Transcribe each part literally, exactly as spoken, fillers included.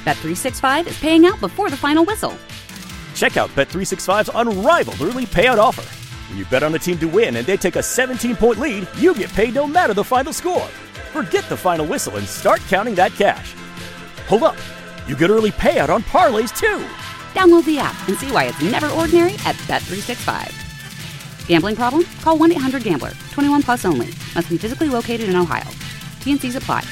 Bet three sixty-five is paying out before the final whistle. Check out Bet three sixty-five's unrivaled early payout offer. When you bet on a team to win and they take a seventeen-point lead, you get paid no matter the final score. Forget the final whistle and start counting that cash. Hold up. You get early payout on parlays, too. Download the app and see why it's never ordinary at Bet three sixty-five. Gambling problem? Call one eight hundred gambler. twenty-one plus only. Must be physically located in Ohio. T and C's apply.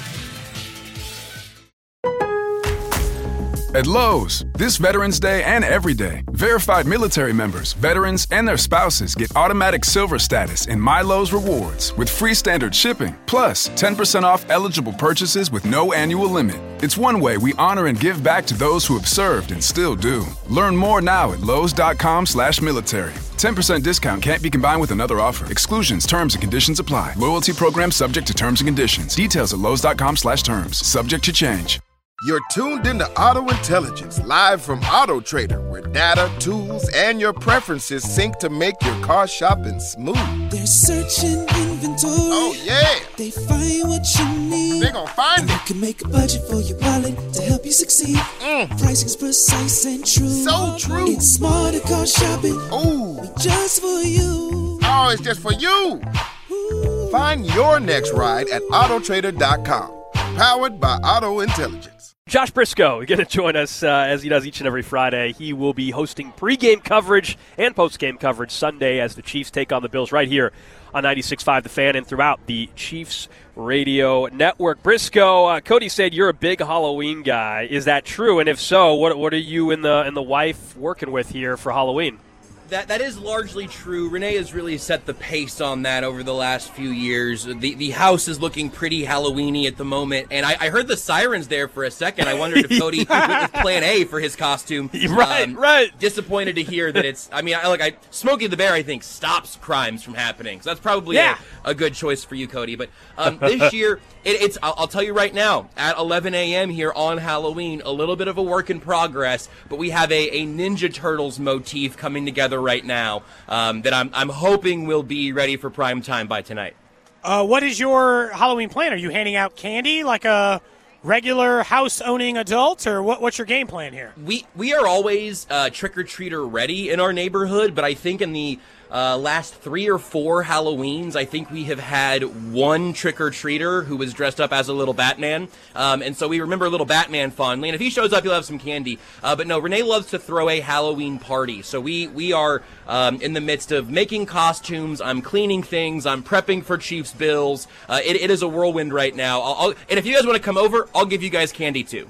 At Lowe's, this Veterans Day and every day, verified military members, veterans, and their spouses get automatic silver status in My Lowe's Rewards with free standard shipping, plus ten percent off eligible purchases with no annual limit. It's one way we honor and give back to those who have served and still do. Learn more now at lowes.com slash military. ten percent discount can't be combined with another offer. Exclusions, terms, and conditions apply. Loyalty program subject to terms and conditions. Details at lowes.com slash terms. Subject to change. You're tuned into Auto Intelligence, live from Auto Trader, where data, tools, and your preferences sync to make your car shopping smooth. They're searching inventory. Oh, yeah. They find what you need. They're gonna find and it. They can make a budget for your wallet to help you succeed. Mm. Pricing's precise and true. So true. It's smarter car shopping. Ooh. Just for you. Oh, it's just for you. Ooh. Find your next ride at auto trader dot com. Powered by Auto Intelligence. Josh Briscoe going to join us uh, as he does each and every Friday. He will be hosting pregame coverage and postgame coverage Sunday as the Chiefs take on the Bills right here on ninety-six point five The Fan and throughout the Chiefs radio network. Briscoe, uh, Cody said you're a big Halloween guy. Is that true? And if so, what what are you and the and the wife working with here for Halloween? That that is largely true. Renee has really set the pace on that over the last few years. The the house is looking pretty Halloween-y at the moment, and I, I heard the sirens there for a second. I wondered if Cody went with Plan A for his costume. Right, um, right. Disappointed to hear that it's. I mean, I like I Smokey the Bear. I think stops crimes from happening, so that's probably yeah. a, a good choice for you, Cody. But um, this year, it, it's. I'll, I'll tell you right now, at eleven a.m. here on Halloween, a little bit of a work in progress, but we have a, a Ninja Turtles motif coming together right now um, that I'm I'm hoping will be ready for prime time by tonight. Uh, what is your Halloween plan? Are you handing out candy like a regular house-owning adult, or what, what's your game plan here? We we are always uh, trick-or-treater ready in our neighborhood, but I think in the uh, last three or four Halloweens, I think we have had one trick-or-treater who was dressed up as a little Batman, um, and so we remember little Batman fondly, and if he shows up, he'll have some candy. Uh, but no, Renee loves to throw a Halloween party, so we, we are um, in the midst of making costumes, I'm cleaning things, I'm prepping for Chiefs Bills. Uh, it, it is a whirlwind right now, I'll, I'll, and if you guys want to come over, I'll give you guys candy too.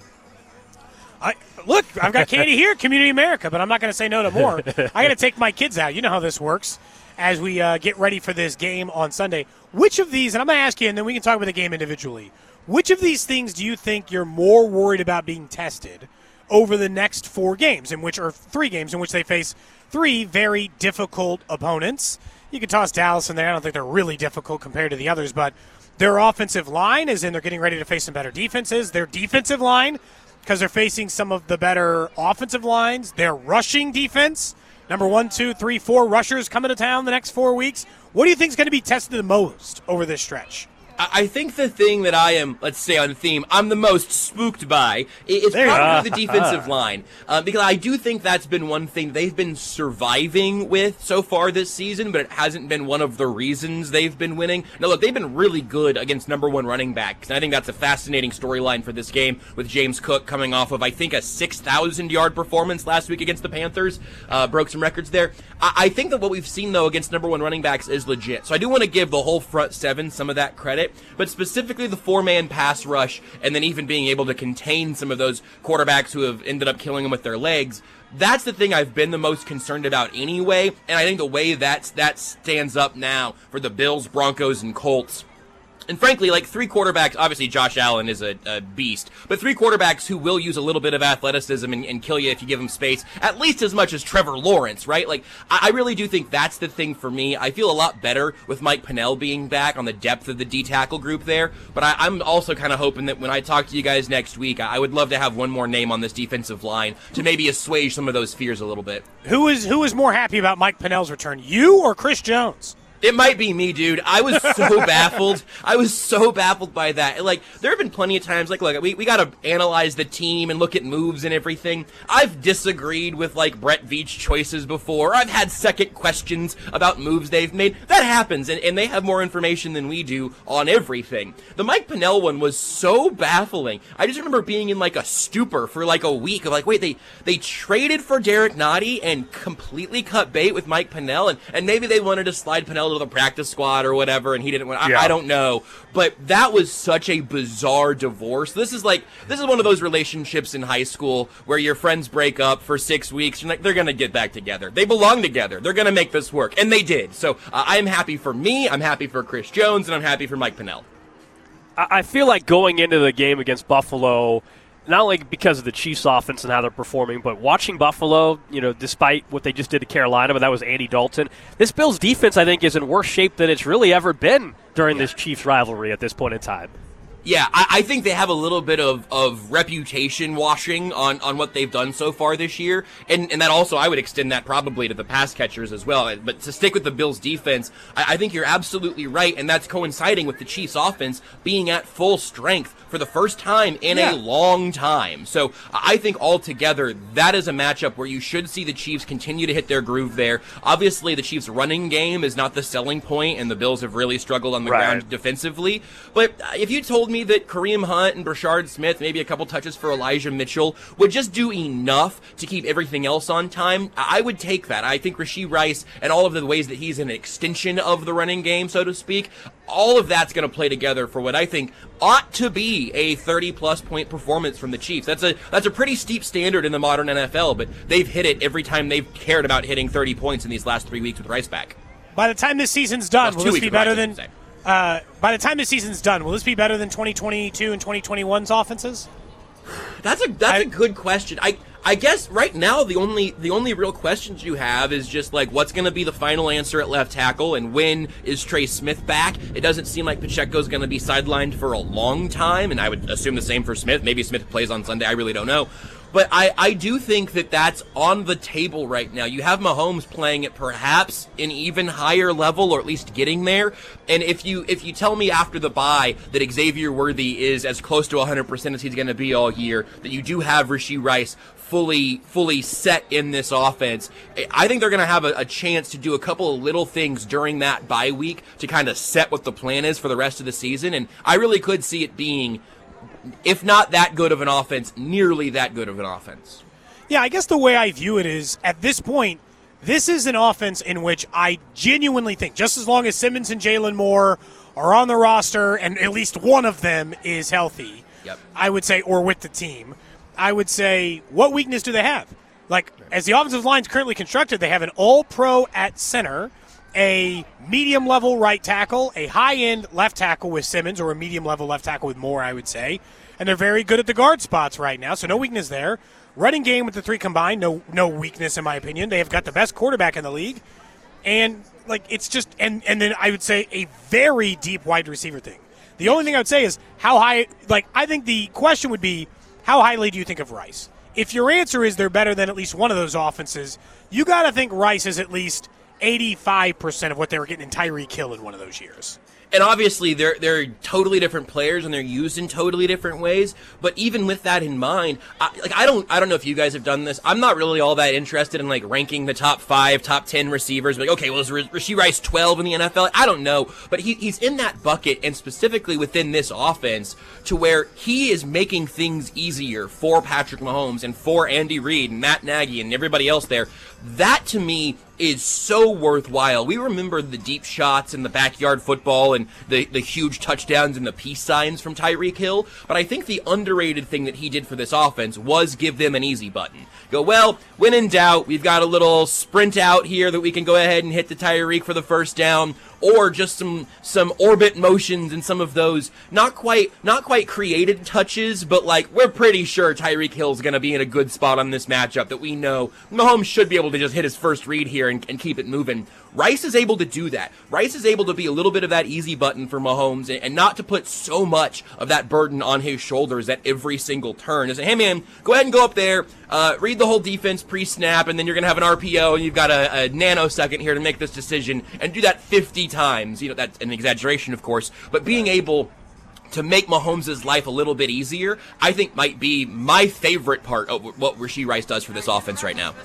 I, look, I've got candy here, Community America, but I'm not going to say no to more. I got to take my kids out. You know how this works as we uh, get ready for this game on Sunday. Which of these, and I'm going to ask you, and then we can talk about the game individually, which of these things do you think you're more worried about being tested over the next four games, in which, or three games, in which they face three very difficult opponents? You could toss Dallas in there. I don't think they're really difficult compared to the others, but their offensive line, as in they're getting ready to face some better defenses. Their defensive line, because they're facing some of the better offensive lines. Their rushing defense, number one, two, three, four rushers coming to town the next four weeks. What do you think is going to be tested the most over this stretch? I think the thing that I am, let's say on theme, I'm the most spooked by is There you probably go. the defensive line. Uh, because I do think that's been one thing they've been surviving with so far this season, but it hasn't been one of the reasons they've been winning. Now, look, they've been really good against number one running backs, and I think that's a fascinating storyline for this game with James Cook coming off of, I think, a six thousand yard performance last week against the Panthers. Uh, broke some records there. I-, I think that what we've seen, though, against number one running backs is legit. So I do want to give the whole front seven some of that credit. But specifically the four-man pass rush, and then even being able to contain some of those quarterbacks who have ended up killing them with their legs, that's the thing I've been the most concerned about anyway, and I think the way that, that stands up now for the Bills, Broncos, and Colts, and frankly, like three quarterbacks, obviously Josh Allen is a, a beast, but three quarterbacks who will use a little bit of athleticism and, and kill you if you give them space, at least as much as Trevor Lawrence, right? Like, I, I really do think that's the thing for me. I feel a lot better with Mike Pennell being back on the depth of the D-tackle group there, but I, I'm also kind of hoping that when I talk to you guys next week, I, I would love to have one more name on this defensive line to maybe assuage some of those fears a little bit. Who is who is more happy about Mike Pennell's return, you or Chris Jones? It might be me, dude. I was so baffled. I was so baffled by that. Like, there have been plenty of times, like, look, we, we got to analyze the team and look at moves and everything. I've disagreed with, like, Brett Veach choices before. I've had second questions about moves they've made. That happens, and, and they have more information than we do on everything. The Mike Pennel one was so baffling. I just remember being in, like, a stupor for, like, a week of, like, wait, they, they traded for Derek Nottie and completely cut bait with Mike Pennel, and, and maybe they wanted to slide Pennel to the practice squad or whatever, and he didn't want. I, yeah. I don't know, but that was such a bizarre divorce. This is like this is one of those relationships in high school where your friends break up for six weeks. You're like, they're gonna get back together. They belong together. They're gonna make this work, and they did. So uh, I'm happy for me. I'm happy for Chris Jones, and I'm happy for Mike Pennel. I, I feel like going into the game against Buffalo, not only because of the Chiefs' offense and how they're performing, but watching Buffalo, you know, despite what they just did to Carolina, but that was Andy Dalton, this Bills defense, I think, is in worse shape than it's really ever been during yeah. this Chiefs rivalry at this point in time. Yeah, I, I think they have a little bit of, of reputation washing on, on what they've done so far this year, and and that also, I would extend that probably to the pass catchers as well. But to stick with the Bills' defense, I, I think you're absolutely right, and that's coinciding with the Chiefs' offense being at full strength for the first time in yeah. a long time. So I think altogether, that is a matchup where you should see the Chiefs continue to hit their groove there. Obviously, the Chiefs' running game is not the selling point, and the Bills have really struggled on the right. ground defensively. But if you told me that Kareem Hunt and Brashard Smith, maybe a couple touches for Elijah Mitchell, would just do enough to keep everything else on time, I would take that. I think Rashee Rice and all of the ways that he's an extension of the running game, so to speak, all of that's going to play together for what I think ought to be a thirty-plus point performance from the Chiefs. That's a that's a pretty steep standard in the modern N F L, but they've hit it every time they've cared about hitting thirty points in these last three weeks with Rice back. By the time this season's done, will this be better than... Uh, by the time this season's done, will this be better than twenty twenty-two and twenty twenty-one's offenses? That's a that's I, a good question. I I guess right now the only the only real questions you have is just like what's going to be the final answer at left tackle, and when is Trey Smith back? It doesn't seem like Pacheco's going to be sidelined for a long time, and I would assume the same for Smith. Maybe Smith plays on Sunday. I really don't know. But I, I do think that that's on the table right now. You have Mahomes playing at perhaps an even higher level, or at least getting there. And if you if you tell me after the bye that Xavier Worthy is as close to one hundred percent as he's going to be all year, that you do have Rashee Rice fully fully set in this offense, I think they're going to have a, a chance to do a couple of little things during that bye week to kind of set what the plan is for the rest of the season. And I really could see it being, if not that good of an offense, nearly that good of an offense. Yeah, I guess the way I view it is, at this point, this is an offense in which I genuinely think, just as long as Simmons and Jalen Moore are on the roster and at least one of them is healthy, yep. I would say, or with the team, I would say, what weakness do they have? Like, as the offensive line is currently constructed, they have an all-pro at center, a medium-level right tackle, a high-end left tackle with Simmons, or a medium-level left tackle with Moore, I would say. And they're very good at the guard spots right now, so no weakness there. Running game with the three combined, no no weakness in my opinion. They have got the best quarterback in the league. And, like, it's just – and and then I would say a very deep wide receiver thing. The only thing I would say is how high – like, I think the question would be, how highly do you think of Rice? If your answer is they're better than at least one of those offenses, you got to think Rice is at least – eighty-five percent of what they were getting in Tyreek Hill in one of those years. And obviously, they're they're totally different players, and they're used in totally different ways. But even with that in mind, I, like I don't I don't know if you guys have done this. I'm not really all that interested in like ranking the top five, top ten receivers. Like, okay, well, is Rashee Rice twelve in the N F L? I don't know, but he he's in that bucket, and specifically within this offense, to where he is making things easier for Patrick Mahomes and for Andy Reid and Matt Nagy and everybody else there. That to me is so worthwhile. We remember the deep shots and the backyard football and the, the huge touchdowns and the peace signs from Tyreek Hill, but I think the underrated thing that he did for this offense was give them an easy button. Go, well, when in doubt, we've got a little sprint out here that we can go ahead and hit the Tyreek for the first down, or just some some orbit motions and some of those not quite not quite created touches, but like we're pretty sure Tyreek Hill's going to be in a good spot on this matchup that we know Mahomes should be able to just hit his first read here and, and keep it moving. Rice is able to do that. Rice is able to be a little bit of that easy button for Mahomes and, and not to put so much of that burden on his shoulders at every single turn. And say, hey man, go ahead and go up there, uh, read the whole defense pre-snap, and then you're going to have an R P O and you've got a, a nanosecond here to make this decision, and do that fifty times. You know, that's an exaggeration, of course, but being able to make Mahomes' life a little bit easier, I think might be my favorite part of what Rashee Rice does for this offense right now.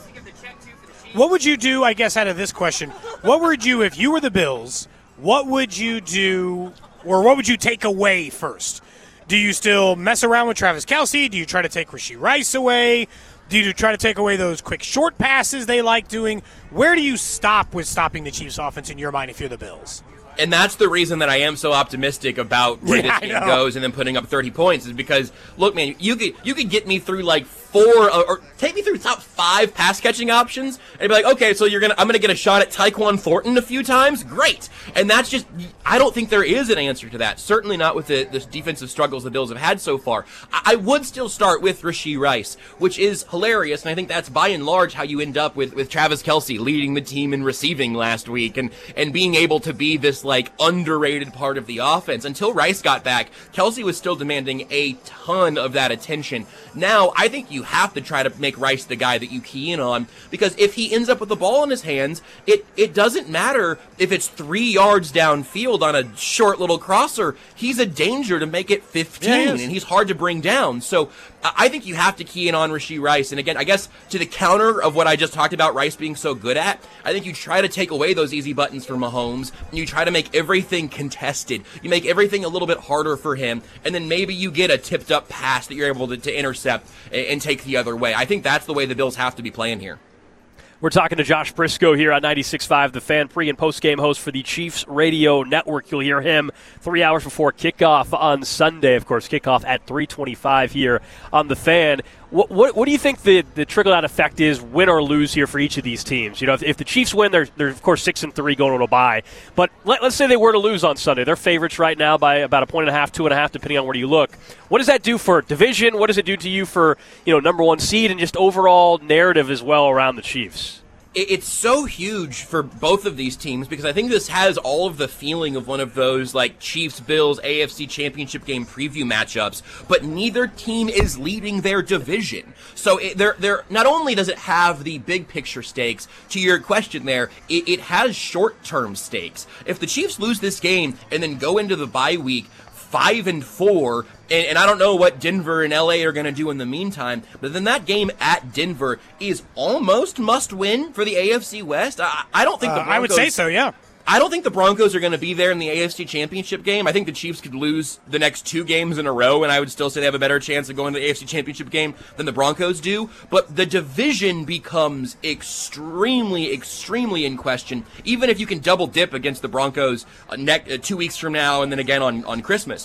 What would you do, I guess, out of this question? What would you, if you were the Bills, what would you do, or what would you take away first? Do you still mess around with Travis Kelce? Do you try to take Rashee Rice away? Do you try to take away those quick short passes they like doing? Where do you stop with stopping the Chiefs' offense in your mind if you're the Bills? And that's the reason that I am so optimistic about where yeah, this game goes and then putting up thirty points is because, look, man, you could you could get me through like four or, or take me through top five pass catching options and be like, okay, so you're gonna I'm gonna get a shot at Tyquan Thornton a few times, great. And that's just I don't think there is an answer to that. Certainly not with the, the defensive struggles the Bills have had so far. I, I would still start with Rashee Rice, which is hilarious, and I think that's by and large how you end up with, with Travis Kelce leading the team in receiving last week and and being able to be this like underrated part of the offense. Until Rice got back, Kelce was still demanding a ton of that attention. Now, I think you have to try to make Rice the guy that you key in on, because if he ends up with the ball in his hands, it, it doesn't matter if it's three yards downfield on a short little crosser. He's a danger to make it fifteen, yeah, he and he's hard to bring down. So I think you have to key in on Rashee Rice. And again, I guess to the counter of what I just talked about Rice being so good at, I think you try to take away those easy buttons for Mahomes, and you try to make everything contested. You make everything a little bit harder for him, and then maybe you get a tipped up pass that you're able to, to intercept and, and take the other way. I think that's the way the Bills have to be playing here. We're talking to Josh Briscoe here on ninety-six point five, the Fan, pre- and post-game host for the Chiefs Radio Network. You'll hear him three hours before kickoff on Sunday. Of course, kickoff at three twenty-five here on the Fan. What, what, what do you think the, the trickle-down effect is, win or lose here for each of these teams? You know, if, if the Chiefs win, they're, they're of course six and three going to a bye. But let, let's say they were to lose on Sunday. They're favorites right now by about a point and a half, two and a half, depending on where you look. What does that do for division? What does it do to you for, you know, number one seed and just overall narrative as well around the Chiefs? It's so huge for both of these teams because I think this has all of the feeling of one of those like Chiefs-Bills A F C Championship game preview matchups, but neither team is leading their division. So it, they're, they're, not only does it have the big picture stakes, to your question there, it, it has short-term stakes. If the Chiefs lose this game and then go into the bye week five and four, and, and I don't know what Denver and L A are going to do in the meantime, but then that game at Denver is almost must win for the A F C West. I, I don't think the uh, Broncos, I would say so, yeah. I don't think the Broncos are going to be there in the A F C Championship game. I think the Chiefs could lose the next two games in a row, and I would still say they have a better chance of going to the A F C Championship game than the Broncos do. But the division becomes extremely, extremely in question, even if you can double dip against the Broncos uh, ne- uh, two weeks from now and then again on, on Christmas.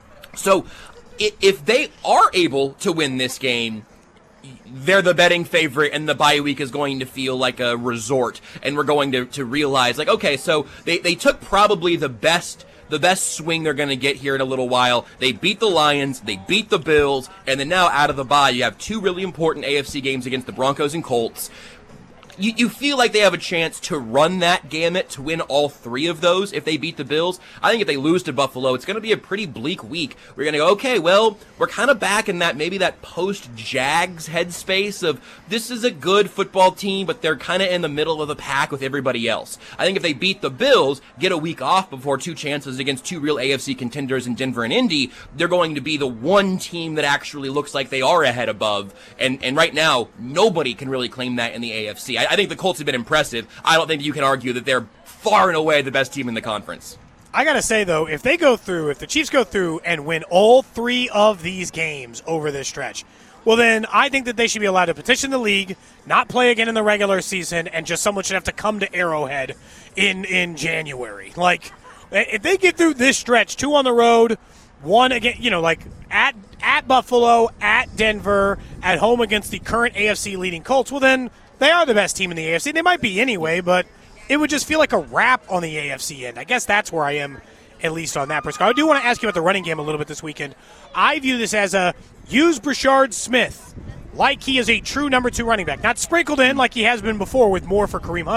So if they are able to win this game, they're the betting favorite, and the bye week is going to feel like a resort, and we're going to, to realize, like, okay, so they, they took probably the best the best swing they're going to get here in a little while. They beat the Lions, they beat the Bills, and then now out of the bye, you have two really important A F C games against the Broncos and Colts. You, you feel like they have a chance to run that gamut to win all three of those if they beat the Bills. I think if they lose to Buffalo, it's going to be a pretty bleak week. We're going to go, okay, well, we're kind of back in that maybe that post-Jags headspace of this is a good football team, but they're kind of in the middle of the pack with everybody else. I think if they beat the Bills, get a week off before two chances against two real A F C contenders in Denver and Indy, they're going to be the one team that actually looks like they are ahead above. And, and right now, nobody can really claim that in the A F C. I, I think the Colts have been impressive. I don't think you can argue that they're far and away the best team in the conference. I got to say, though, if they go through, if the Chiefs go through and win all three of these games over this stretch, well, then I think that they should be allowed to petition the league, not play again in the regular season, and just someone should have to come to Arrowhead in, in January. Like, if they get through this stretch, two on the road, one again, you know, like at at Buffalo, at Denver, at home against the current A F C leading Colts, well, then they are the best team in the A F C. They might be anyway, but it would just feel like a wrap on the A F C end. I guess that's where I am, at least on that perspective. I do want to ask you about the running game a little bit this weekend. I view this as a use Brashard Smith like he is a true number two running back. Not sprinkled in like he has been before with more for Kareem Hunt.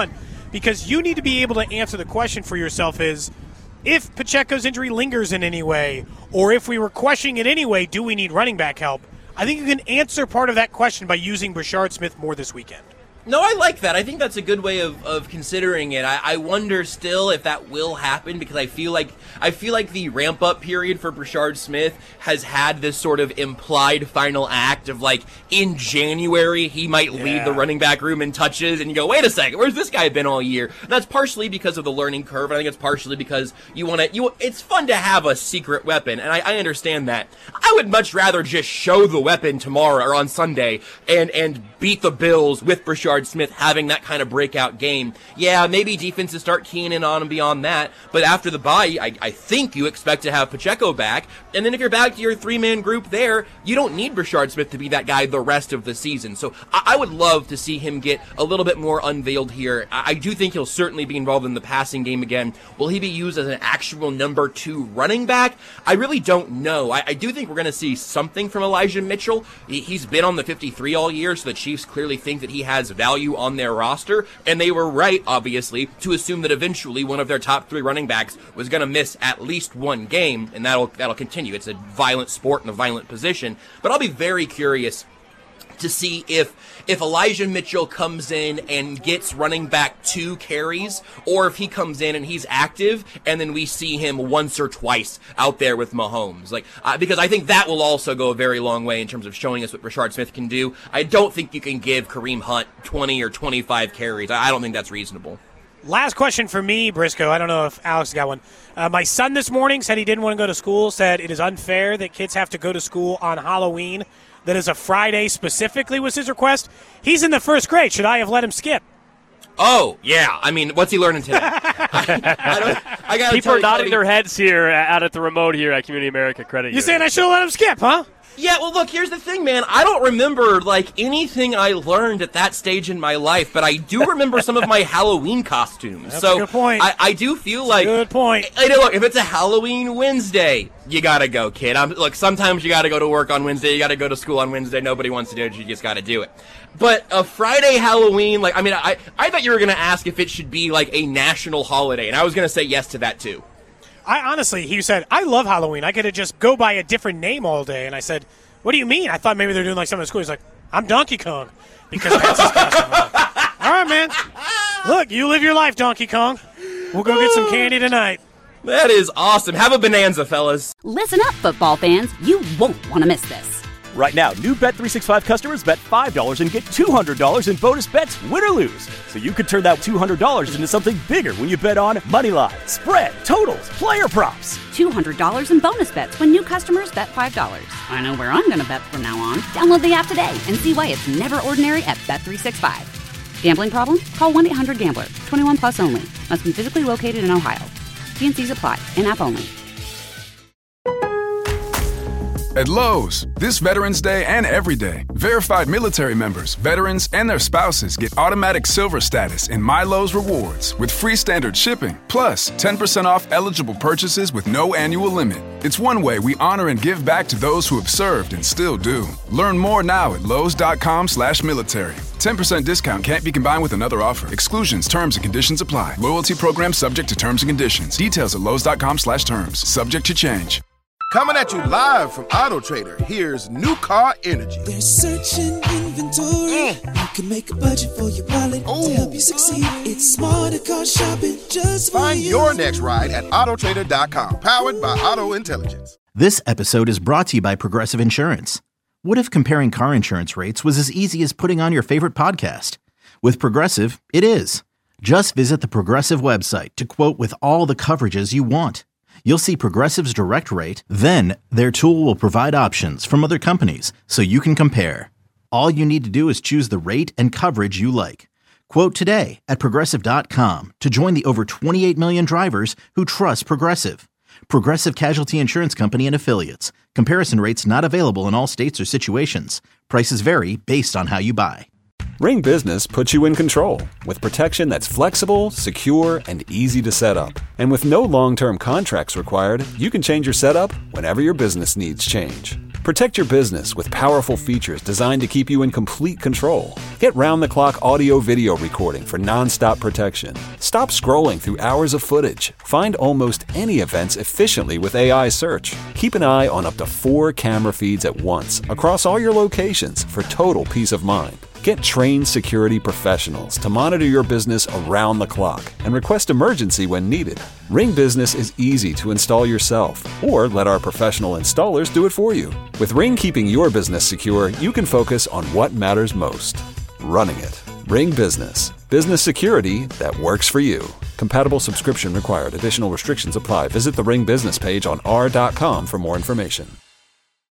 because you need to be able to answer the question for yourself is, if Pacheco's injury lingers in any way, or if we were questioning it anyway, do we need running back help? I think you can answer part of that question by using Brashard Smith more this weekend. No, I like that. I think that's a good way of, of considering it. I, I wonder still if that will happen because I feel like I feel like the ramp up period for Brashard Smith has had this sort of implied final act of like in January he might yeah. lead the running back room in touches, and you go, wait a second, where's this guy been all year? And that's partially because of the learning curve, and I think it's partially because you want to. You it's fun to have a secret weapon, and I, I understand that. I would much rather just show the weapon tomorrow or on Sunday and and beat the Bills with Brashard Smith having that kind of breakout game. Yeah, maybe defenses start keying in on him beyond that, but after the bye, I, I think you expect to have Pacheco back, and then if you're back to your three-man group there, you don't need Brashard Smith to be that guy the rest of the season. So I, I would love to see him get a little bit more unveiled here. I, I do think he'll certainly be involved in the passing game again. Will he be used as an actual number two running back? I really don't know. I, I do think we're going to see something from Elijah Mitchell. He, he's been on the fifty-three all year, so the Chiefs clearly think that he has value on their roster, and they were right, obviously, to assume that eventually one of their top three running backs was going to miss at least one game, and that'll that'll continue. It's a violent sport and a violent position, but I'll be very curious to see if if Elijah Mitchell comes in and gets running back two carries, or if he comes in and he's active, and then we see him once or twice out there with Mahomes. Like, uh, because I think that will also go a very long way in terms of showing us what Brashard Smith can do. I don't think you can give Kareem Hunt twenty or twenty-five carries. I don't think that's reasonable. Last question for me, Briscoe. I don't know if Alex got one. Uh, my son this morning said he didn't want to go to school, said it is unfair that kids have to go to school on Halloween. That is a Friday specifically was his request. He's in the first grade. Should I have let him skip? Oh, yeah. I mean, what's he learning today? I, I don't, I gotta People are nodding you, their heads here out at the remote here at Community America Credit Union. You're saying I should have let him skip, huh? Yeah, well, look, here's the thing, man. I don't remember, like, anything I learned at that stage in my life, but I do remember some of my Halloween costumes. That's so a good point. I, I do feel That's like... a good point. I, I know, look, if it's a Halloween Wednesday, you gotta go, kid. I'm, look, sometimes you gotta go to work on Wednesday, you gotta go to school on Wednesday, nobody wants to do it, you just gotta do it. But a Friday Halloween, like, I mean, I, I thought you were gonna ask if it should be, like, a national holiday, and I was gonna say yes to that, too. I honestly, he said, I love Halloween. I could have just go by a different name all day, and I said... What do you mean? I thought maybe they're doing like something at school. He's like, I'm Donkey Kong. Because that's his costume. All right, man. Look, you live your life, Donkey Kong. We'll go get some candy tonight. That is awesome. Have a bonanza, fellas. Listen up, football fans. You won't want to miss this. Right now, new Bet three sixty-five customers bet five dollars and get two hundred dollars in bonus bets, win or lose. So you could turn that two hundred dollars into something bigger when you bet on money line, spread, totals, player props. two hundred dollars in bonus bets when new customers bet five dollars. I know where I'm going to bet from now on. Download the app today and see why it's never ordinary at Bet three sixty-five. Gambling problem? Call one eight hundred gambler. twenty-one plus only. Must be physically located in Ohio. T and C's apply. In-app only. At Lowe's, this Veterans Day and every day, verified military members, veterans, and their spouses get automatic silver status in My Lowe's Rewards with free standard shipping, plus ten percent off eligible purchases with no annual limit. It's one way we honor and give back to those who have served and still do. Learn more now at lowes.com slash military. ten percent discount can't be combined with another offer. Exclusions, terms, and conditions apply. Loyalty program subject to terms and conditions. Details at lowes.com slash terms. Subject to change. Coming at you live from Auto Trader, here's New Car Energy. They're searching inventory. Mm. You can make a budget for your wallet Ooh. To help you succeed. It's smarter car shopping just for Find you. your next ride at auto trader dot com. Powered by Auto Intelligence. This episode is brought to you by Progressive Insurance. What if comparing car insurance rates was as easy as putting on your favorite podcast? With Progressive, it is. Just visit the Progressive website to quote with all the coverages you want. You'll see Progressive's direct rate, then their tool will provide options from other companies so you can compare. All you need to do is choose the rate and coverage you like. Quote today at Progressive dot com to join the over twenty-eight million drivers who trust Progressive. Progressive Casualty Insurance Company and Affiliates. Comparison rates not available in all states or situations. Prices vary based on how you buy. Ring Business puts you in control with protection that's flexible, secure, and easy to set up. And with no long-term contracts required, you can change your setup whenever your business needs change. Protect your business with powerful features designed to keep you in complete control. Get round-the-clock audio-video recording for non-stop protection. Stop scrolling through hours of footage. Find almost any events efficiently with A I search. Keep an eye on up to four camera feeds at once across all your locations for total peace of mind. Get trained security professionals to monitor your business around the clock and request emergency when needed. Ring Business is easy to install yourself, or let our professional installers do it for you. With Ring keeping your business secure, you can focus on what matters most: running it. Ring Business. Business security that works for you. Compatible subscription required. Additional restrictions apply. Visit the Ring Business page on r dot com for more information.